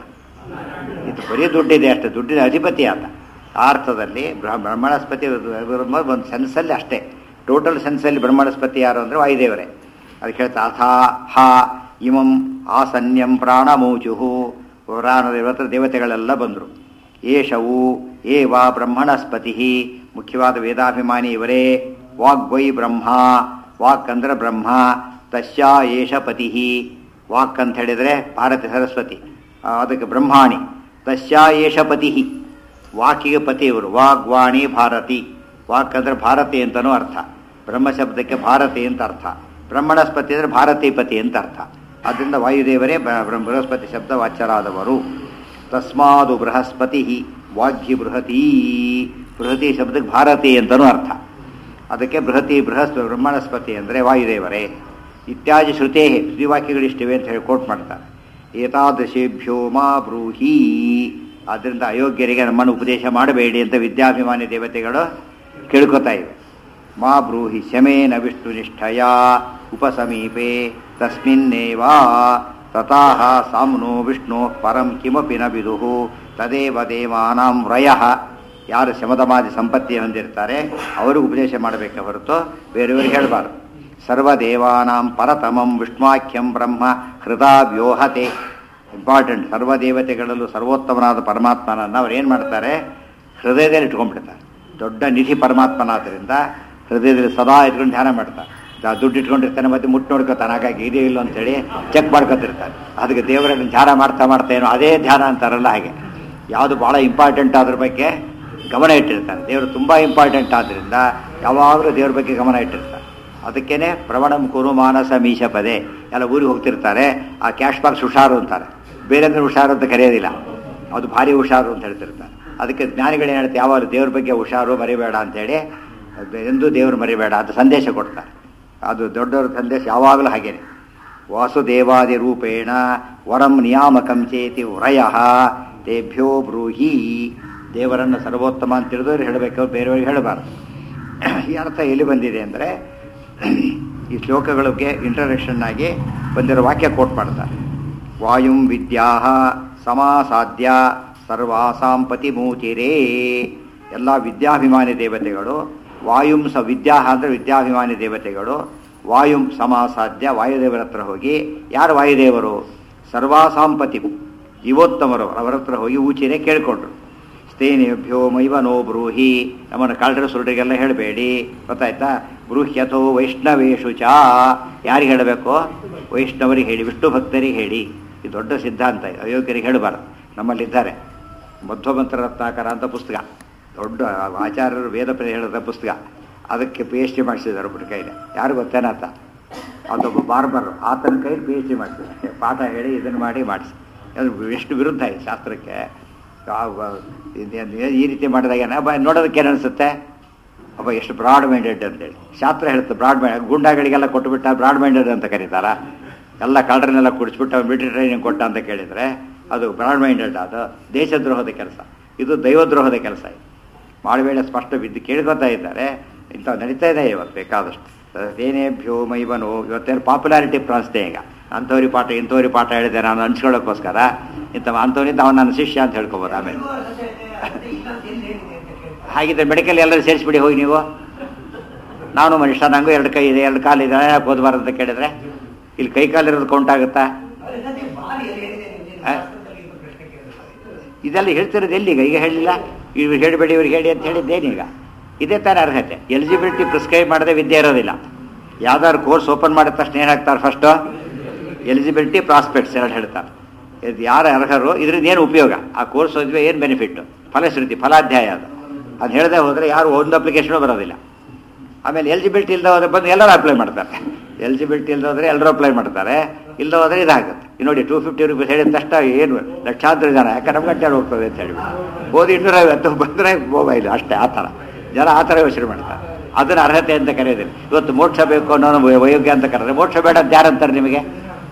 ಇದು ಬರೀ ದುಡ್ಡಿದೆ ಅಷ್ಟೇ, ದುಡ್ಡಿನ ಅಧಿಪತಿ ಆತ. ಆ ಅರ್ಥದಲ್ಲಿ ಬ್ರಹ್ಮಣಸ್ಪತಿ ಒಂದು ಸೆನ್ಸಲ್ಲಿ ಅಷ್ಟೇ. ಟೋಟಲ್ ಸೆನ್ಸಲ್ಲಿ ಬ್ರಹ್ಮಣಸ್ಪತಿ ಯಾರು ಅಂದರೆ ವಾಯುದೇವರೇ. ಅದಕ್ಕೆ ಹೇಳ್ತಾ ಅಥಾ ಹ ಇಮಂ ಆಸನ್ಯಂ ಪ್ರಾಣಮೂಚುಹು. ಪುರಾಣದೇವತ್ರ ದೇವತೆಗಳೆಲ್ಲ ಬಂದರು. ಏಷವು ಏವ ಬ್ರಹ್ಮಣಸ್ಪತಿ, ಮುಖ್ಯವಾದ ವೇದಾಭಿಮಾನಿ ಇವರೇ. ವಾಗ್ವೈ ಬ್ರಹ್ಮ, ವಾಕ್ ಅಂದರೆ ಬ್ರಹ್ಮ. ತಸ್ಯಾ ಏಷ ಪತಿ, ವಾಕ್ ಅಂತ ಹೇಳಿದರೆ ಭಾರತಿ ಸರಸ್ವತಿ, ಅದಕ್ಕೆ ಬ್ರಹ್ಮಾಣಿ. ತಸ್ಯಾ ಏಷ ಪತಿ, ವಾಕಿಗೆ ಪತಿ ಇವರು. ವಾಗ್ವಾಣಿ ಭಾರತಿ. ವಾಕ್ ಅಂದರೆ ಭಾರತಿ ಅಂತನೂ ಅರ್ಥ. ಬ್ರಹ್ಮಶಬ್ದಕ್ಕೆ ಭಾರತಿ ಅಂತ ಅರ್ಥ. ಬ್ರಹ್ಮಣಸ್ಪತಿ ಅಂದರೆ ಭಾರತೀಪತಿ ಅಂತ ಅರ್ಥ. ಆದ್ದರಿಂದ ವಾಯುದೇವರೇ ಬೃಹಸ್ಪತಿ ಶಬ್ದ ವಾಚ್ಯರಾದವರು. ತಸ್ಮಾದು ಬೃಹಸ್ಪತಿ ವಾಗ್ಹಿ ಬೃಹತಿ. ಬೃಹತಿ ಶಬ್ದಕ್ಕೆ ಭಾರತಿ ಅಂತನೂ ಅರ್ಥ. ಅದಕ್ಕೆ ಬೃಹತಿ ಬೃಹಸ್ಪತಿ ಬ್ರಹ್ಮಣಸ್ಪತಿ ಅಂದರೆ ವಾಯುದೇವರೇ. ಇತ್ಯಾದಿ ಶ್ರುತೇ, ಶ್ರೀವಾಕ್ಯಗಳಿಷ್ಟಿವೆ ಅಂತ ಹೇಳಿ ಕೋಟ್ ಮಾಡ್ತಾರೆ. ಏತಾದೃಶೇಭ್ಯೋ ಮಾ ಬ್ರೂಹಿ. ಆದ್ದರಿಂದ ಅಯೋಗ್ಯರಿಗೆ ನಮ್ಮನ್ನು ಉಪದೇಶ ಮಾಡಬೇಡಿ ಅಂತ ವಿದ್ಯಾಭಿಮಾನಿ ದೇವತೆಗಳು ಕೇಳ್ಕೊತಾ ಇವೆ. ಮಾ ಬ್ರೂಹಿ ಶಮೇನ ವಿಷ್ಣು ನಿಷ್ಠಯ ಉಪಸಮೀಪೆ ತಸ್ಮಿನ್ನೇವ ತಥಾಹ ಸಾಮ್ನೋ ವಿಷ್ಣು ಪರಂ ಕಿಮಪಿ ನ ವಿದುಹು ತದೇವ ದೇವಾನಾಂ ವ್ರಯಃ. ಯಾರು ಶಮದಮಾದಿ ಸಂಪತ್ತಿ ಹೊಂದಿರ್ತಾರೆ ಅವರಿಗೂ ಉಪದೇಶ ಮಾಡಬೇಕೆ ಹೊರತು ಬೇರೆಯವರಿಗೆ ಹೇಳಬಾರ್ದು. ಸರ್ವದೇವಾನಾಂ ಪರತಮಂ ವಿಷ್ಣುವಾಖ್ಯಂ ಬ್ರಹ್ಮ ಹೃದಾ ವ್ಯೋಹತೆ. ಇಂಪಾರ್ಟೆಂಟ್. ಸರ್ವದೇವತೆಗಳಲ್ಲೂ ಸರ್ವೋತ್ತಮನಾದ ಪರಮಾತ್ಮನನ್ನು ಅವ್ರು ಏನು ಮಾಡ್ತಾರೆ, ಹೃದಯದಲ್ಲಿ ಇಟ್ಕೊಂಡ್ಬಿಡ್ತಾರೆ. ದೊಡ್ಡ ನಿಧಿ ಪರಮಾತ್ಮನಾದ್ದರಿಂದ ಹೃದಯದಲ್ಲಿ ಸದಾ ಇಟ್ಕೊಂಡು ಧ್ಯಾನ ಮಾಡ್ತಾರೆ. ದುಡ್ಡು ಇಟ್ಕೊಂಡಿರ್ತಾನೆ, ಮತ್ತೆ ಮುಟ್ಟು ನೋಡ್ಕೊತಾನೆ, ಹಾಗಾಗಿ ಇದೆಯೋ ಇಲ್ಲ ಅಂತೇಳಿ ಚೆಕ್ ಮಾಡ್ಕೊತಿರ್ತಾನೆ. ಅದಕ್ಕೆ ದೇವರಲ್ಲಿ ಧ್ಯಾನ ಮಾಡ್ತಾ ಮಾಡ್ತಾ ಏನೋ ಅದೇ ಧ್ಯಾನ ಅಂತಾರಲ್ಲ ಹಾಗೆ. ಯಾವುದು ಭಾಳ ಇಂಪಾರ್ಟೆಂಟ್ ಅದ್ರ ಬಗ್ಗೆ ಗಮನ ಇಟ್ಟಿರ್ತಾನೆ. ದೇವರು ತುಂಬ ಇಂಪಾರ್ಟೆಂಟ್ ಆದ್ದರಿಂದ ಯಾವಾಗಲೂ ದೇವ್ರ ಬಗ್ಗೆ ಗಮನ ಇಟ್ಟಿರ್ತಾರೆ. ಅದಕ್ಕೇನೆ ಪ್ರವಣಂ ಕುರು ಮಾನಸ ಮೀಶ ಪದೇ. ಎಲ್ಲ ಊರಿಗೆ ಹೋಗ್ತಿರ್ತಾರೆ, ಆ ಕ್ಯಾಶ್ ಬಾಕ್ಸ್ ಹುಷಾರು ಅಂತಾರೆ. ಬೇರೆ ಅಂದರೆ ಹುಷಾರು ಅಂತ ಕರೆಯೋದಿಲ್ಲ, ಅದು ಭಾರಿ ಹುಷಾರು ಅಂತ ಹೇಳ್ತಿರ್ತಾರೆ. ಅದಕ್ಕೆ ಜ್ಞಾನಿಗಳೇನು ಹೇಳ್ತಾರೆ, ಯಾವಾಗ ದೇವ್ರ ಬಗ್ಗೆ ಹುಷಾರು ಮರಿಬೇಡ ಅಂತೇಳಿ, ಎಂದೂ ದೇವರು ಮರಿಬೇಡ ಅಂತ ಸಂದೇಶ ಕೊಡ್ತಾರೆ. ಅದು ದೊಡ್ಡವ್ರ ಸಂದೇಶ ಯಾವಾಗಲೂ ಹಾಗೇನೆ. ವಾಸುದೇವಾದಿ ರೂಪೇಣ ವರಂ ನಿಯಾಮಕಂ ಚೇತಿ ವ್ರಯಃ ತೇಭ್ಯೋ ಬ್ರೂಹಿ. ದೇವರನ್ನು ಸರ್ವೋತ್ತಮ ಅಂತ ತಿಳಿದವ್ರು ಹೇಳಬೇಕು, ಬೇರೆಯವ್ರಿಗೆ ಹೇಳಬಾರ್ದು. ಈ ಅರ್ಥ ಎಲ್ಲಿ ಬಂದಿದೆ ಅಂದರೆ ಈ ಶ್ಲೋಕಗಳಿಗೆ ಇಂಟ್ರಡಕ್ಷನ್ ಆಗಿ ಬಂದಿರೋ ವಾಕ್ಯ ಕೋಟ್ ಮಾಡ್ತಾರೆ. ವಾಯುಂ ವಿದ್ಯಾ ಸಮಾಸಾಧ್ಯ ಸರ್ವಾಸಾಂ ಪತಿಮೂಚಿರೇ. ಎಲ್ಲ ವಿದ್ಯಾಭಿಮಾನಿ ದೇವತೆಗಳು. ವಾಯುಂ ಸ ವಿದ್ಯಾ ಅಂದರೆ ವಿದ್ಯಾಭಿಮಾನಿ ದೇವತೆಗಳು. ವಾಯುಂ ಸಮಾಸಾಧ್ಯ ವಾಯುದೇವರ ಹತ್ರ ಹೋಗಿ, ಯಾರು ವಾಯುದೇವರು? ಸರ್ವಾಸಾಂ ಪತಿ, ಜೀವೋತ್ತಮರು, ಅವರ ಹತ್ರ ಹೋಗಿ ಊಚಿರೇ ಕೇಳಿಕೊಂಡ್ರು. ಸ್ಥೇನೇಭ್ಯೋ ಮೈವನೋ ಬ್ರೂಹಿ. ನಮ್ಮನ್ನು ಕಾಲ್ಡ್ರ ಸುರುಡಿಗೆಲ್ಲ ಹೇಳಬೇಡಿ, ಗೊತ್ತಾಯ್ತಾ? ಬ್ರೂಹ್ಯಥೋ ವೈಷ್ಣವೇಶು ಚ. ಯಾರಿಗೆ ಹೇಳಬೇಕು? ವೈಷ್ಣವರಿಗೆ ಹೇಳಿ, ವಿಷ್ಣು ಭಕ್ತರಿಗೆ ಹೇಳಿ. ಇದು ದೊಡ್ಡ ಸಿದ್ಧಾಂತ. ಅಯೋಗ್ಯರಿಗೆ ಹೇಳಬಾರ್ದು. ನಮ್ಮಲ್ಲಿದ್ದಾರೆ ಮಧ್ವಮಂತ್ರ ರತ್ನಾಕರ ಅಂತ ಪುಸ್ತಕ, ದೊಡ್ಡ ಆಚಾರ್ಯರು ವೇದ ಹೇಳಿದ ಪುಸ್ತಕ. ಅದಕ್ಕೆ ಪಿ ಎಚ್ ಡಿ ಮಾಡಿಸಿದ್ದಾರೆ ಒಬ್ಬರ ಕೈಲಿ. ಯಾರು ಗೊತ್ತೇನಾತ? ಅದೊಬ್ಬ ಬಾರ್ಬರ್, ಆತನ ಕೈಲಿ ಪಿ ಎಚ್ ಡಿ ಮಾಡಿಸಿದ್ದಾರೆ. ಪಾಠ ಹೇಳಿ ಇದನ್ನು ಮಾಡಿ ಮಾಡಿಸಿ. ಅದು ಎಷ್ಟು ವಿರುದ್ಧ ಈ ಶಾಸ್ತ್ರಕ್ಕೆ. ಈ ರೀತಿ ಮಾಡಿದಾಗ ಬ ನೋಡೋದಕ್ಕೆ ಏನು ಅನಿಸುತ್ತೆ, ಅಬ್ಬ ಎಷ್ಟು ಬ್ರಾಡ್ ಮೈಂಡೆಡ್ ಅಂತೇಳಿ ಶಾಸ್ತ್ರ ಹೇಳುತ್ತೆ. ಬ್ರಾಡ್ ಮೈಂಡ್ ಗುಂಡಾಗಳಿಗೆಲ್ಲ ಕೊಟ್ಟುಬಿಟ್ಟ ಬ್ರಾಡ್ ಮೈಂಡೆಡ್ ಅಂತ ಕರೀತಾರ. ಎಲ್ಲ ಕಳ್ಳರನ್ನೆಲ್ಲ ಕುಡಿಸ್ಬಿಟ್ಟು ಮಿಲಿಟರಿ ಟ್ರೈನಿಂಗ್ ಕೊಟ್ಟ ಅಂತ ಕೇಳಿದರೆ ಅದು ಬ್ರಾಡ್ ಮೈಂಡೆಡ್. ಅದು ದೇಶದ್ರೋಹದ ಕೆಲಸ, ಇದು ದೈವದ್ರೋಹದ ಕೆಲಸ. ಇದು ಮಾಡಬೇಡ ಸ್ಪಷ್ಟ ಬಿದ್ದು ಕೇಳ್ಕೊತಾ ಇದ್ದಾರೆ. ಇಂಥವು ನಡೀತಾ ಇದೆ ಇವತ್ತು ಬೇಕಾದಷ್ಟು. ಏನೇಭ್ಯೋ ಮೈವನು ಇವತ್ತೇನು ಪಾಪ್ಯುಲಾರಿಟಿ ಪ್ರಾಣಿಸ್ತೆ. ಈಗ ಅಂಥವ್ರಿ ಪಾಠ ಇಂಥವ್ರಿ ಪಾಠ ಹೇಳಿದೆ ನಾನು ಅನ್ಸ್ಕೊಳ್ಳೋಕ್ಕೋಸ್ಕರ ಇಂಥ ಅಂಥವ್ರಿಂದ ಅವನು ನನ್ನ ಶಿಷ್ಯ ಅಂತ ಹೇಳ್ಕೊಬೋದು. ಆಮೇಲೆ ಹಾಗಿದ್ರೆ ಮೆಡಿಕಲ್ ಎಲ್ಲರೂ ಸೇರಿಸ್ಬಿಡಿ ಹೋಗಿ ನೀವು. ನಾನು ಮನುಷ್ಯ, ನನಗೂ ಎರಡು ಕೈ ಇದೆ, ಎರಡು ಕಾಲು ಇದೆ, ಯಾಕೆ ಓದಬಾರ್ದು ಅಂತ ಕೇಳಿದರೆ ಇಲ್ಲಿ ಕೈ ಕಾಲಿರೋದು ಕೌಂಟ್ ಆಗುತ್ತಾ? ಇದೆಲ್ಲ ಹೇಳ್ತಿರೋದು ಎಲ್ಲಿಗ? ಈಗ ಹೇಳಿಲ್ಲ, ಇವ್ರು ಹೇಳಬೇಡಿ ಇವ್ರಿಗೆ ಹೇಳಿ ಅಂತ ಹೇಳಿದ್ದೇನೀಗ? ಇದೇ ಥರ ಅರ್ಹತೆ. ಎಲಿಜಿಬಿಲಿಟಿ ಪ್ರಿಸ್ಕ್ರೈಬ್ ಮಾಡದೆ ವಿದ್ಯೆ ಇರೋದಿಲ್ಲ. ಯಾವ್ದಾದ್ರು ಕೋರ್ಸ್ ಓಪನ್ ಮಾಡಿದ ತಕ್ಷಣ ಏನು ಹಾಕ್ತಾರೆ? ಫಸ್ಟು ಎಲಿಜಿಬಿಲಿಟಿ ಪ್ರಾಸ್ಪೆಕ್ಟ್ಸ್ ಎರಡು ಹೇಳ್ತಾರೆ. ಇದು ಯಾರು ಅರ್ಹರು, ಇದರಿಂದ ಏನು ಉಪಯೋಗ, ಆ ಕೋರ್ಸ್ ಓದಿದ್ರೆ ಏನು ಬೆನಿಫಿಟ್ಟು, ಫಲಶ್ರುತಿ ಫಲಾಧ್ಯಾಯ ಅದು. ಅದು ಹೇಳದೆ ಹೋದರೆ ಯಾರು ಒಂದು ಅಪ್ಲಿಕೇಶನು ಬರೋದಿಲ್ಲ. ಆಮೇಲೆ ಎಲಿಜಿಬಿಲಿಟಿ ಇಲ್ಲದೆ ಹೋದ್ರೆ ಬಂದು ಎಲ್ಲರೂ ಅಪ್ಲೈ ಮಾಡ್ತಾರೆ. ಎಲಿಜಿಬಿಲಿಟಿ ಇಲ್ಲದೆ ಹೋದರೆ ಎಲ್ಲರೂ ಅಪ್ಲೈ ಮಾಡ್ತಾರೆ, ಇಲ್ಲದೆ ಹೋದರೆ ಇದಾಗುತ್ತೆ. ಈ ನೋಡಿ ಟೂ ಫಿಫ್ಟಿ ರುಪೀಸ್ ಹೇಳಿದ ತಕ್ಷಣ ಏನು ಲಕ್ಷಾಂತರ ಜನ, ಯಾಕೆ ನಮ್ಮ ಗಂಟೆ ಹೋಗ್ತದೆ ಅಂತ ಹೇಳಿಬಿಟ್ಟು ಓದಿ ಇನ್ನೂರೈವತ್ತು ಬಂದರೆ ಮೊಬೈಲ್ ಅಷ್ಟೇ. ಆ ಥರ ಜನ ಆ ಥರ ಯೋಚನೆ ಮಾಡ್ತಾರೆ. ಅದನ್ನ ಅರ್ಹತೆ ಅಂತ ಕರೆಯೋದಿಲ್ಲ. ಇವತ್ತು ಮೋಕ್ಷ ಬೇಕು ಅನ್ನೋ ವಯೋಗ್ಯ ಅಂತ ಕರೆದ್ರೆ ಮೋಕ್ಷ ಬೇಡ ಅಂತ ಯಾರಂತಾರೆ ನಿಮಗೆ?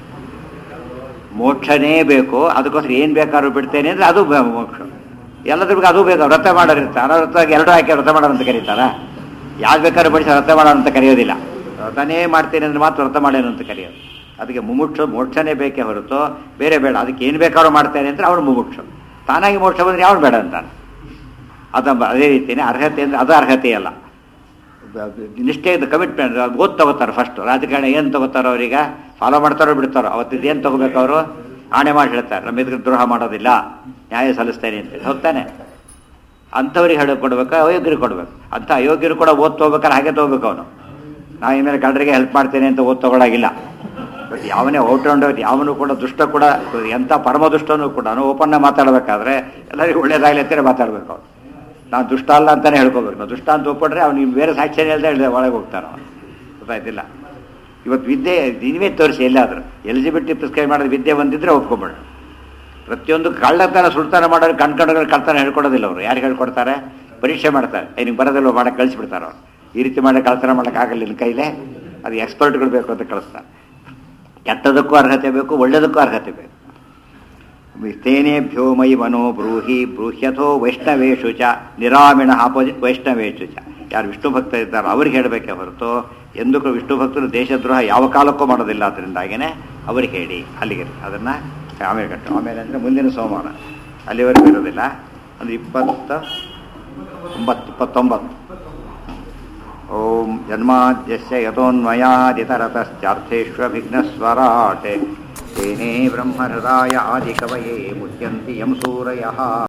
ಮೋಕ್ಷನೇ ಬೇಕು, ಅದಕ್ಕೋಸ್ಕರ ಏನು ಬೇಕಾದ್ರೂ ಬಿಡ್ತೇನೆ ಅಂದರೆ ಅದು ಮೋಕ್ಷ. ಎಲ್ಲದ್ರಿಗೆ ಅದು ಬೇಕು. ವ್ರತ ಮಾಡೋರಿರ್ತಾರೆ, ಅನವೃತವಾಗಿ ಎರಡು ಹಾಕಿ ವ್ರತ ಮಾಡೋರು ಅಂತ ಕರೀತಾರ? ಯಾರು ಬೇಕಾದ್ರೂ ಬಡಿಸಿ ವ್ರತ ಮಾಡೋಣ ಅಂತ ಕರೆಯೋದಿಲ್ಲ. ವ್ರತನೇ ಮಾಡ್ತೇನೆ ಅಂದ್ರೆ ಮಾತ್ರ ವ್ರತ ಮಾಡೇನು ಅಂತ ಕರೆಯೋದು. ಅದಕ್ಕೆ ಮುಮುಕ್ಷು ಮೋಕ್ಷನೇ ಬೇಕೇ ಹೊರತು ಬೇರೆ ಬೇಡ. ಅದಕ್ಕೆ ಏನು ಬೇಕಾದ್ರೂ ಮಾಡ್ತೇನೆ ಅಂದರೆ ಅವನು ಮುಮುಕ್ಷು. ತಾನಾಗಿ ಮೋಕ್ಷ ಬಂದರೆ ಯಾವನು ಬೇಡ ಅಂತಾನೆ. ಅದ ಅದೇ ರೀತಿಯೇ ಅರ್ಹತೆ ಅಂದರೆ ಅದು ಅರ್ಹತೆ ಅಲ್ಲ, ನಿಷ್ಠೆ ಇದು ಕಮಿಟ್ಮೆಂಟ್. ಓದ್ ತಗೋತಾರೆ ಫಸ್ಟು. ರಾಜಕಾರಣ ಏನು ತಗೋತಾರೋ ಅವ್ರೀಗ ಫಾಲೋ ಮಾಡ್ತಾರೋ ಬಿಡ್ತಾರೋ, ಅವತ್ತಿದ್ದು ಏನು ತಗೋಬೇಕು ಅವರು? ಆಣೆ ಮಾಡಿ ಹೇಳ್ತಾರೆ, ನಮ್ಮ ಎದುರು ದ್ರೋಹ ಮಾಡೋದಿಲ್ಲ, ನ್ಯಾಯ ಸಲ್ಲಿಸ್ತೇನೆ ಅಂತ. ಹೋಗ್ತಾನೆ ಅಂಥವ್ರಿಗೆ ಹೇಳಿ ಕೊಡ್ಬೇಕು, ಅಯೋಗ್ಯರಿಗೆ ಕೊಡ್ಬೇಕು. ಅಂಥ ಅಯೋಗ್ಯರು ಕೂಡ ಓದ್ ತಗೋಬೇಕಾದ್ರೆ ಹಾಗೆ ತೊಗೋಬೇಕು ಅವನು. ನಾವು ಇನ್ಮೇಲೆ ಕಳ್ಳರಿಗೆ ಹೆಲ್ಪ್ ಮಾಡ್ತೇನೆ ಅಂತ ಓದ್ ತಗೊಳಾಗಿಲ್ಲ. ಬಟ್ ಯಾವನೇ ಔಟ್ರೌಂಡ್ ಯಾವನು ಕೂಡ ದುಷ್ಟ ಕೂಡ ಎಂಥ ಪರಮ ದುಷ್ಟನೂ ಕೂಡ ಓಪನ್ನ ಮಾತಾಡಬೇಕಾದ್ರೆ ಎಲ್ಲರಿಗೂ ಒಳ್ಳೇದಾಗಲಿ ಅಂತಲೇ ಮಾತಾಡಬೇಕು ಅವ್ನು. ನಾವು ದುಷ್ಟ ಅಲ್ಲ ಅಂತಲೇ ಹೇಳ್ಕೋಬೇಕು. ನಾವು ದುಷ್ಟ ಅಂತ ಒಪ್ಪಿಟ್ರೆ ಅವ್ನಿಗೆ ಬೇರೆ ಸಾಕ್ಷ್ಯನೇ ಇಲ್ಲದೆ ಹೇಳಿದೆ ಒಳಗೆ ಹೋಗ್ತಾನೆ ಅವನು. ಗೊತ್ತಾಯ್ತಿಲ್ಲ? ಇವತ್ತು ವಿದ್ಯೆ ನೀವೇ ತೋರಿಸಿ ಎಲ್ಲಾದರೂ ಎಲಿಜಿಬಿಲಿಟಿ ಪ್ರಿಸ್ಕ್ರೈಬ್ ಮಾಡೋದು ವಿದ್ಯೆ ಬಂದಿದ್ರೆ ಒಪ್ಕೊಬೇಡ. ಪ್ರತಿಯೊಂದು ಕಳ್ಳತನ ಸುಳ್ತಾನ ಮಾಡೋರು ಕಣ್ಕಂಡು ಕಳ್ತಾನ ಹೇಳ್ಕೊಡೋದಿಲ್ಲ ಅವರು. ಯಾರು ಹೇಳ್ಕೊಡ್ತಾರೆ? ಪರೀಕ್ಷೆ ಮಾಡ್ತಾರೆ. ನಿನಗೆ ಬರೋದಿಲ್ಲ ಮಾಡಕ್ಕೆ ಕಳಿಸ್ಬಿಡ್ತಾರೆ ಅವ್ರು. ಈ ರೀತಿ ಮಾಡಿ ಕಳ್ತನ ಮಾಡೋಕ್ಕಾಗಲ್ಲ ನಿನ್ನ ಕೈಲೇ, ಅದು ಎಕ್ಸ್ಪರ್ಟ್ಗಳು ಬೇಕು ಅಂತ ಕಳಿಸ್ತಾರೆ. ಕೆಟ್ಟದಕ್ಕೂ ಅರ್ಹತೆ ಬೇಕು, ಒಳ್ಳೆಯದಕ್ಕೂ ಅರ್ಹತೆ ಬೇಕು. ತೇನೇಭ್ಯೋ ಮಯಿ ಮನೋ ಬ್ರೂಹಿ ಬ್ರೂಹ್ಯಥೋ ವೈಷ್ಣವೇಶು ಚ ನಿರಾಮಿಣ ಆಪೋಸಿಟ್ ವೈಷ್ಣವೇಶು ಚ. ಯಾರು ವಿಷ್ಣು ಭಕ್ತ ಇದ್ದಾರೋ ಅವ್ರಿಗೆ ಹೇಳಬೇಕೆ ಹೊರತು ಎಂದೂ ವಿಷ್ಣು ಭಕ್ತರು ದೇಶದ್ರೋಹ ಯಾವ ಕಾಲಕ್ಕೂ ಮಾಡೋದಿಲ್ಲ. ಅದರಿಂದಾಗೇ ಅವ್ರಿಗೆ ಹೇಳಿ. ಅಲ್ಲಿಗೆ ಅದನ್ನು ಆಮೇಲೆ ಕಟ್ಟು. ಆಮೇಲೆ ಅಂದರೆ ಮುಂದಿನ ಸೋಮವಾರ ಅಲ್ಲಿವರೆಗೂ ಇರೋದಿಲ್ಲ. ಅಂದರೆ ಇಪ್ಪತ್ತ ಒಂಬತ್ತು ಇಪ್ಪತ್ತೊಂಬತ್ತು. ಓಂ ಜನ್ಮಾದ್ಯಸ್ಯ ಯತೋನ್ಮಯಾದಿತರತಶ್ಚಾರ್ಥೇಷ್ವಭಿಘ್ನಸ್ವರಾಟ್ ತೇನೇ ಬ್ರಹ್ಮಹೃದಾಯ ಆದಿಕವಯೇ ಮುಚ್ಯಂತಿ ಯಂ ಸೂರಯಃ.